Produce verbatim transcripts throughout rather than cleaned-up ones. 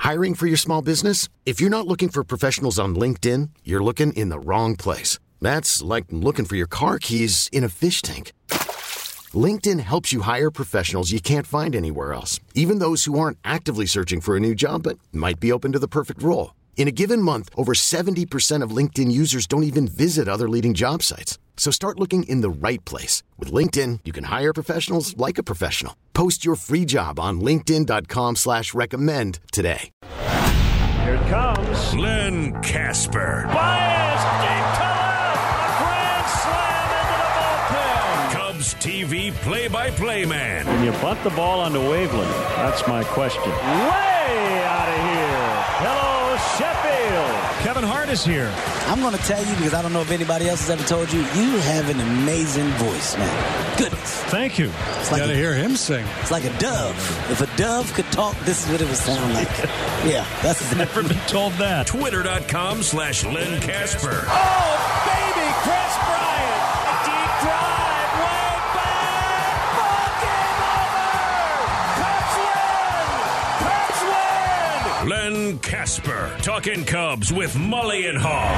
Hiring for your small business? If you're not looking for professionals on LinkedIn, you're looking in the wrong place. That's like looking for your car keys in a fish tank. LinkedIn helps you hire professionals you can't find anywhere else, even those who aren't actively searching for a new job but might be open to the perfect role. In a given month, over seventy percent of LinkedIn users don't even visit other leading job sites. So start looking in the right place. With LinkedIn, you can hire professionals like a professional. Post your free job on linkedin.com slash recommend today. Here it comes. Len Casper. Bias deep to left. A grand slam into the bullpen. Cubs T V play-by-play man. Can you bunt the ball onto Waveland? That's my question. Way out of here. Hello, Sheffield. Kevin Hart is here. I'm going to tell you, because I don't know if anybody else has ever told you, you have an amazing voice, man. Goodness. Thank you. It's like Got to hear him sing. It's like a dove. If a dove could talk, this is what it would sound like. Yeah, that's exactly. Never been told that. Twitter.com slash Len Casper. Oh, baby, Chris Bryant. A deep drive, way back. Ball game over. Cubs win. Cubs win. Len Casper. Talking Cubs with Mully and Haw.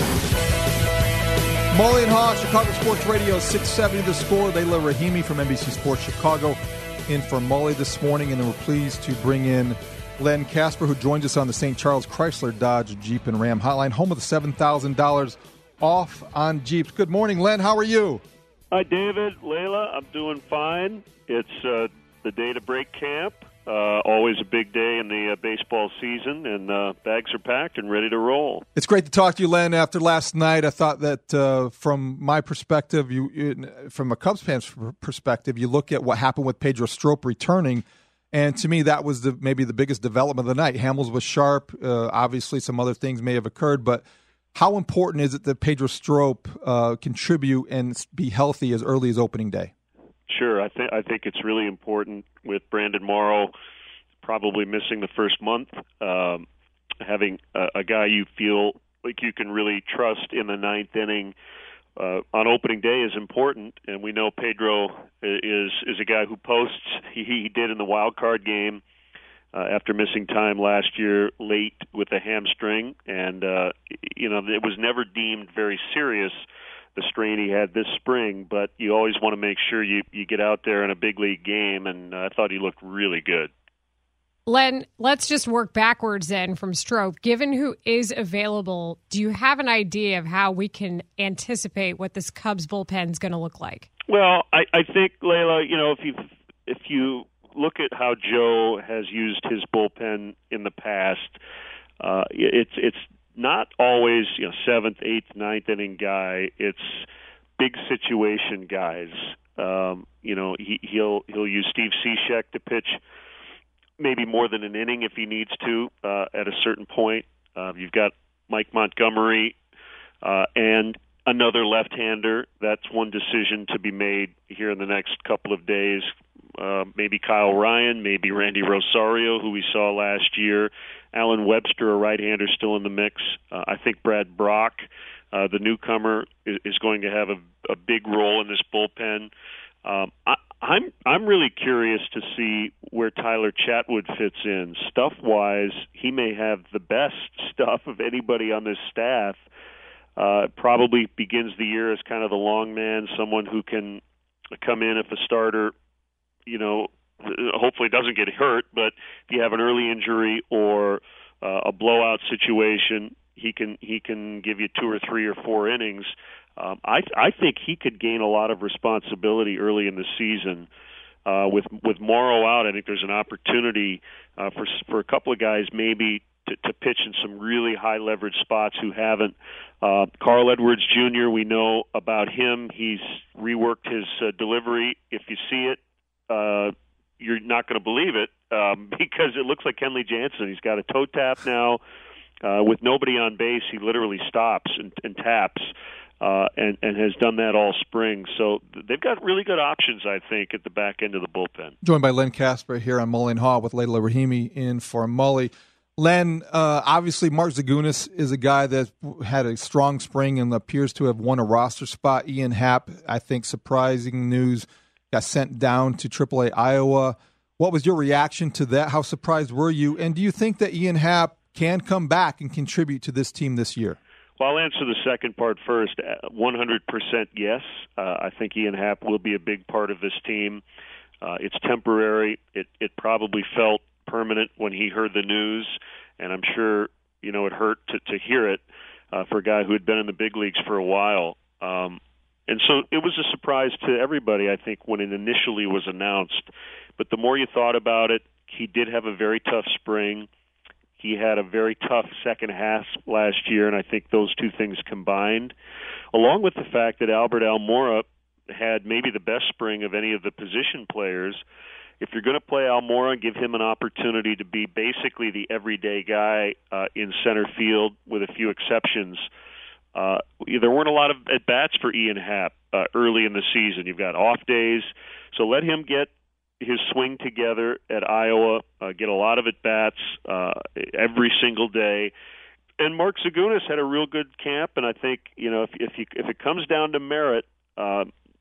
Mully and Haw, Chicago Sports Radio, six seventy The Score. Layla Rahimi from N B C Sports Chicago in for Mully this morning, and we're pleased to bring in Len Casper, who joins us on the Saint Charles Chrysler, Dodge, Jeep, and Ram hotline, home of the seven thousand dollars off on Jeeps. Good morning, Len. How are you? Hi, David. Layla, I'm doing fine. It's uh, the day to break camp. Uh, always a big day in the uh, baseball season, and uh, bags are packed and ready to roll. It's great to talk to you, Len. After last night, I thought that uh, from my perspective, you, you from a Cubs fan's perspective, you look at what happened with Pedro Strop returning, and to me, that was the, maybe the biggest development of the night. Hamels was sharp. Uh, obviously, some other things may have occurred, but how important is it that Pedro Strop uh, contribute and be healthy as early as opening day? Sure, I think I think it's really important with Brandon Morrow probably missing the first month. Um, having a, a guy you feel like you can really trust in the ninth inning uh, on opening day is important, and we know Pedro is is a guy who posts. He, he did in the wild card game uh, after missing time last year late with a hamstring, and uh, you know it was never deemed very serious, the strain he had this spring, but you always want to make sure you, you get out there in a big league game, and uh, I thought he looked really good. Len, let's just work backwards then from Strop. Given who is available, do you have an idea of how we can anticipate what this Cubs bullpen is going to look like? Well, I, I think, Layla, you know, if you if you look at how Joe has used his bullpen in the past, uh, it's it's not always, you know, seventh, eighth, ninth inning guy. It's big situation guys. Um, you know, he, he'll he'll use Steve Cishek to pitch maybe more than an inning if he needs to uh, at a certain point. Uh, you've got Mike Montgomery uh, and another left-hander. That's one decision to be made here in the next couple of days. Uh, maybe Kyle Ryan, maybe Randy Rosario, who we saw last year. Alan Webster, a right-hander, still in the mix. Uh, I think Brad Brock, uh, the newcomer, is, is going to have a, a big role in this bullpen. Um, I, I'm I'm really curious to see where Tyler Chatwood fits in. Stuff-wise, he may have the best stuff of anybody on this staff. Uh, probably begins the year as kind of the long man, someone who can come in if a starter, you know, hopefully doesn't get hurt, but if you have an early injury or uh, a blowout situation, he can he can give you two or three or four innings. Um, I I think he could gain a lot of responsibility early in the season. Uh, with with Morrow out, I think there's an opportunity uh, for for a couple of guys maybe to, to pitch in some really high leverage spots who haven't. Uh, Carl Edwards Junior, we know about him. He's reworked his uh, delivery. If you see it, uh, you're not going to believe it um, because it looks like Kenley Jansen. He's got a toe tap now. Uh, with nobody on base, he literally stops and, and taps, uh, and, and has done that all spring. So they've got really good options, I think, at the back end of the bullpen. Joined by Len Casper here on Mully and Haw with Layla Rahimi in for Mully. Len, uh, obviously Mark Zagunis is a guy that had a strong spring and appears to have won a roster spot. Ian Happ, I think surprising news, got sent down to triple A Iowa. What was your reaction to that? How surprised were you? And do you think that Ian Happ can come back and contribute to this team this year? Well, I'll answer the second part first. one hundred percent yes. Uh, I think Ian Happ will be a big part of this team. Uh, it's temporary. It, it probably felt permanent when he heard the news, and I'm sure, you know, it hurt to, to hear it uh, for a guy who had been in the big leagues for a while. Um, and so it was a surprise to everybody, I think, when it initially was announced. But the more you thought about it, he did have a very tough spring. He had a very tough second half last year, and I think those two things combined, along with the fact that Albert Almora had maybe the best spring of any of the position players. If you're going to play Almora, give him an opportunity to be basically the everyday guy uh, in center field with a few exceptions. Uh, there weren't a lot of at-bats for Ian Happ uh, early in the season. You've got off days, so let him get his swing together at Iowa, uh, get a lot of at-bats uh, every single day. And Mark Zagunis had a real good camp, and I think, you know, if if, you, if it comes down to merit, uh,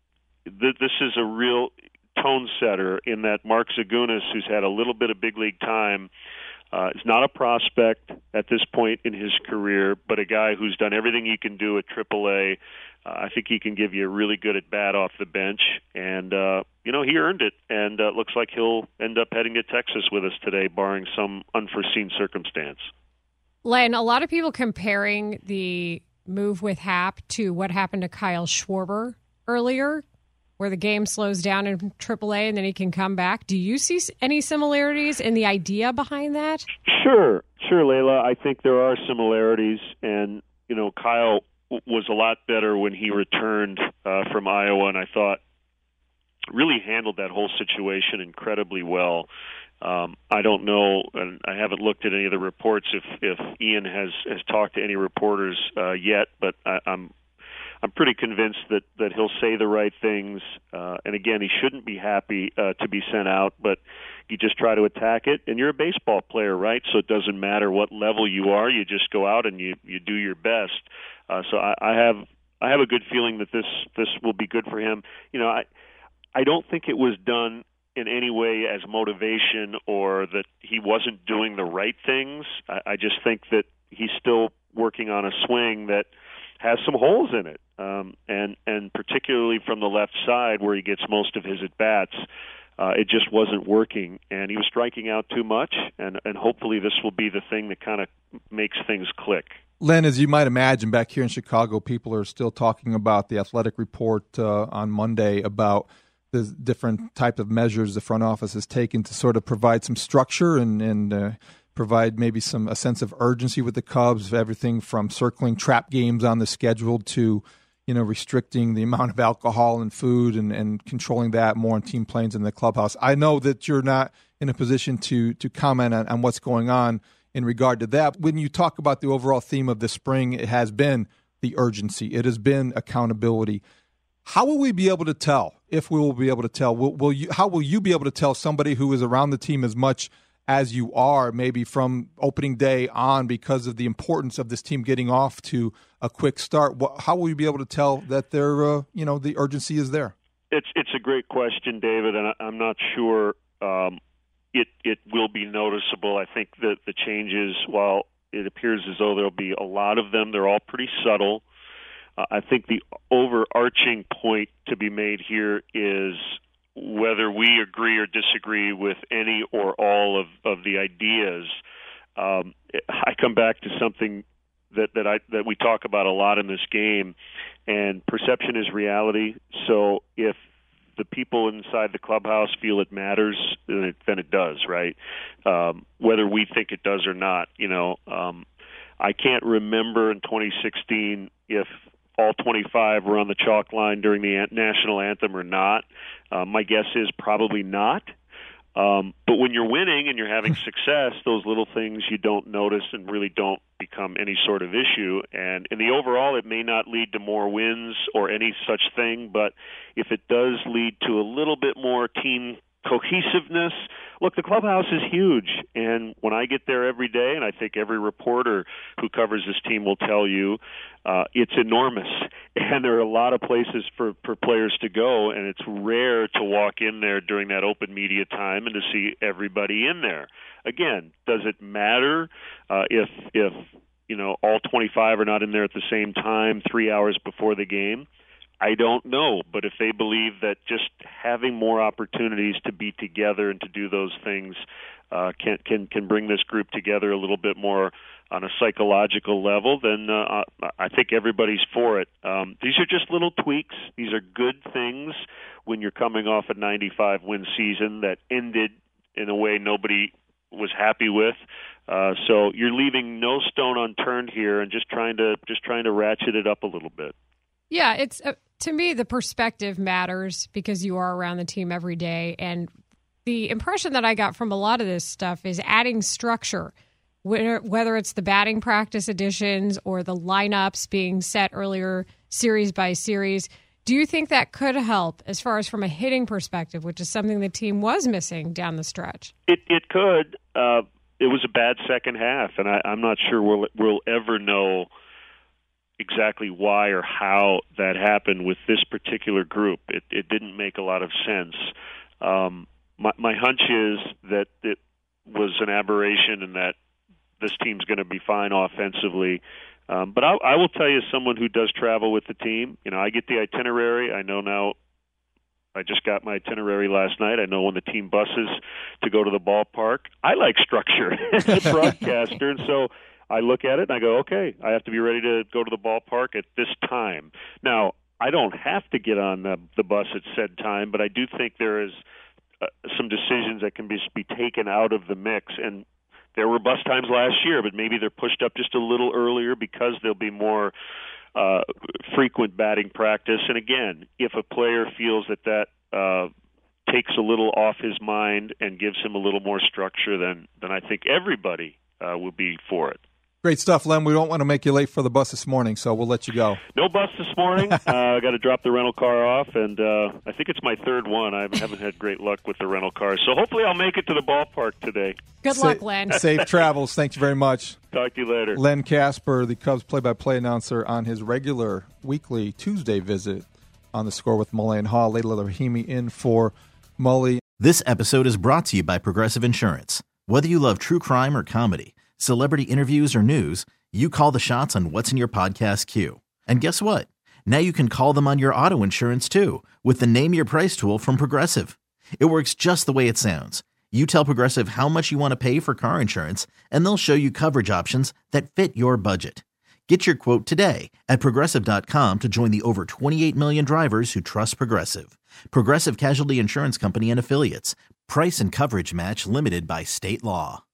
th- this is a real tone setter in that Mark Zagunis, who's had a little bit of big league time, uh, is not a prospect at this point in his career, but a guy who's done everything he can do at triple A. Uh, I think he can give you a really good at-bat off the bench, and, uh, you know, he earned it, and uh, looks like he'll end up heading to Texas with us today, barring some unforeseen circumstance. Len, a lot of people comparing the move with Happ to what happened to Kyle Schwarber earlier, where the game slows down in triple A and then he can come back. Do you see any similarities in the idea behind that? Sure, sure, Layla. I think there are similarities, and, you know, Kyle was a lot better when he returned uh, from Iowa, and I thought really handled that whole situation incredibly well. Um, I don't know, and I haven't looked at any of the reports if, if Ian has, has talked to any reporters uh, yet, but I, I'm I'm pretty convinced that, that he'll say the right things. Uh, and again, he shouldn't be happy uh, to be sent out, but you just try to attack it. And you're a baseball player, right? So it doesn't matter what level you are. You just go out and you, you do your best. Uh, so I, I have I have a good feeling that this this will be good for him. You know, I I don't think it was done in any way as motivation or that he wasn't doing the right things. I, I just think that he's still working on a swing that has some holes in it, um, and and particularly from the left side where he gets most of his at bats, uh, it just wasn't working, and he was striking out too much. And and hopefully this will be the thing that kind of makes things click. Len, as you might imagine, back here in Chicago, people are still talking about the athletic report uh, on Monday about the different type of measures the front office has taken to sort of provide some structure and and. Uh, provide maybe some a sense of urgency with the Cubs, everything from circling trap games on the schedule to, you know, restricting the amount of alcohol and food and, and controlling that more on team planes in the clubhouse. I know that you're not in a position to to comment on, on what's going on in regard to that. When you talk about the overall theme of the spring, it has been the urgency. It has been accountability. How will we be able to tell, if we will be able to tell, will, will you? how will you be able to tell somebody who is around the team as much as you are maybe from opening day on because of the importance of this team getting off to a quick start? How will you be able to tell that there, uh, you know, the urgency is there? It's it's a great question, David, and I'm not sure um, it it will be noticeable. I think that the changes, while it appears as though there'll be a lot of them, they're all pretty subtle. Uh, I think the overarching point to be made here is whether we agree or disagree with any or all of, of the ideas. um, I come back to something that, that I that we talk about a lot in this game, and perception is reality. So if the people inside the clubhouse feel it matters, then it, then it does, right? Um, whether we think it does or not. You know, um, I can't remember in twenty sixteen if all twenty-five were on the chalk line during the national anthem or not. Uh, my guess is probably not. Um, but when you're winning and you're having success, those little things you don't notice and really don't become any sort of issue. And in the overall, it may not lead to more wins or any such thing, but if it does lead to a little bit more team cohesiveness. Look, the clubhouse is huge, and when I get there every day, and I think every reporter who covers this team will tell you, uh, it's enormous, and there are a lot of places for, for players to go, and it's rare to walk in there during that open media time and to see everybody in there. Again, does it matter uh, if if you know all twenty-five are not in there at the same time, three hours before the game? I don't know, but if they believe that just having more opportunities to be together and to do those things uh, can can can bring this group together a little bit more on a psychological level, then uh, I think everybody's for it. Um, these are just little tweaks. These are good things when you're coming off a ninety-five win season that ended in a way nobody was happy with. Uh, so you're leaving no stone unturned here and just trying to just trying to ratchet it up a little bit. Yeah, it's uh, to me, the perspective matters because you are around the team every day. And the impression that I got from a lot of this stuff is adding structure, whether it's the batting practice additions or the lineups being set earlier series by series. Do you think that could help as far as from a hitting perspective, which is something the team was missing down the stretch? It, it could. Uh, it was a bad second half, and I, I'm not sure we'll, we'll ever know exactly why or how that happened with this particular group. It, it didn't make a lot of sense. Um, my, my hunch is that it was an aberration and that this team's going to be fine offensively. Um, but I, I will tell you, as someone who does travel with the team, you know, I get the itinerary. I know now. I just got my itinerary last night. I know when the team buses to go to the ballpark. I like structure as a broadcaster, and so I look at it and I go, okay, I have to be ready to go to the ballpark at this time. Now, I don't have to get on the, the bus at said time, but I do think there is uh, some decisions that can be, be taken out of the mix. And there were bus times last year, but maybe they're pushed up just a little earlier because there'll be more uh, frequent batting practice. And again, if a player feels that that uh, takes a little off his mind and gives him a little more structure, then then I think everybody uh, will be for it. Great stuff, Len. We don't want to make you late for the bus this morning, so we'll let you go. No bus this morning. uh, I got to drop the rental car off, and uh, I think it's my third one. I haven't had great luck with the rental car, so hopefully I'll make it to the ballpark today. Good Sa- luck, Len. Safe travels. Thank you very much. Talk to you later. Len Kasper, the Cubs play-by-play announcer, on his regular weekly Tuesday visit on The Score with Mully and Haw. Layla Rahimi in for Mully. This episode is brought to you by Progressive Insurance. Whether you love true crime or comedy, celebrity interviews or news, you call the shots on what's in your podcast queue. And guess what? Now you can call them on your auto insurance too with the Name Your Price tool from Progressive. It works just the way it sounds. You tell Progressive how much you want to pay for car insurance, and they'll show you coverage options that fit your budget. Get your quote today at Progressive dot com to join the over twenty-eight million drivers who trust Progressive. Progressive Casualty Insurance Company and Affiliates. Price and coverage match limited by state law.